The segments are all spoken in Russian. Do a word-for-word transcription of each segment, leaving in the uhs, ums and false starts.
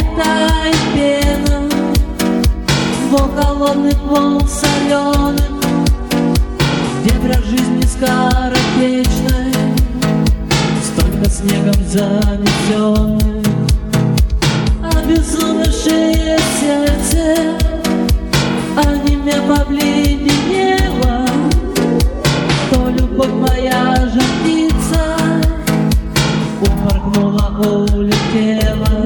как тает пена, вол холодных волн соленых, где брак жизни скоротечной, столько снегом занесенных. Обезумевшее сердце, онемя побледнело, то любовь моя жар-птица упорхнула, улетела.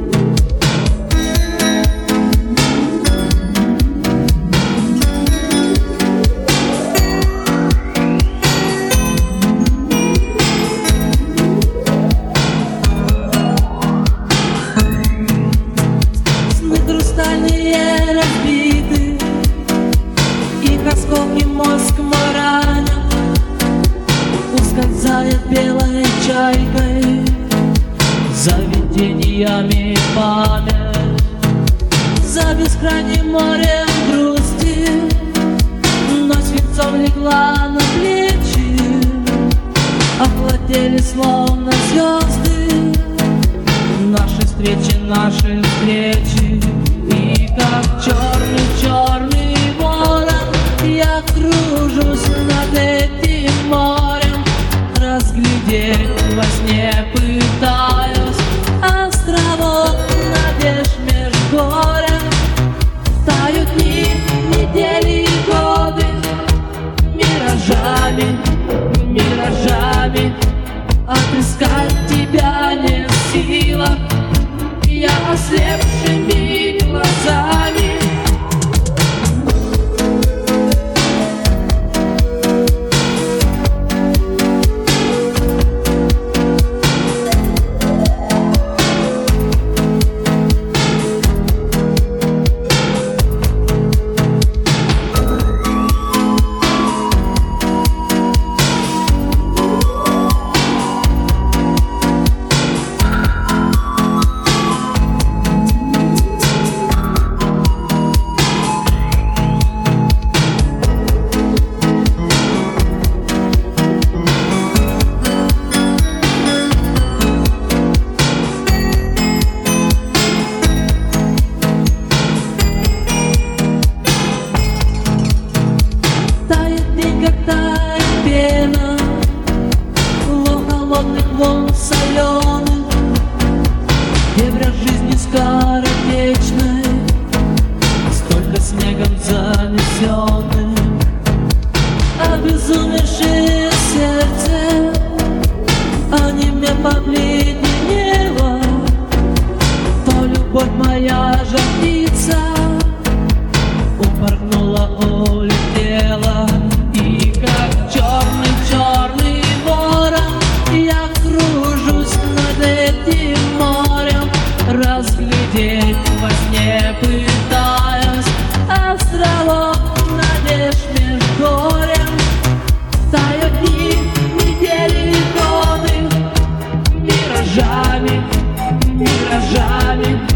Сны хрустальные разбиты, их осколки мозг мой ранен, ускользает белой чайкой за видениями память, за бескрайним морем грусти. Ночь свинцом легла на плечи, охладели словно звезды наши встречи, наши встречи. И как черный-черный ворон я кружусь над этим морем, разглядеть во сне пытаюсь островок надежд меж горем. Тают дни, недели и годы миражами, миражами. Отыскать тебя не в силах, я ослепшими глазами. Волн соленых, где брак жизни скоротечной, столько снегом занесенных. Обезумевшее сердце, онемя побледнело, то любовь моя жар-птица упорхнула, улетела. И как черный-черный ворон я кружусь над этим морем, разглядеть во сне пытаюсь островок надежд меж горем. Тают дни, недели и годы миражами, миражами.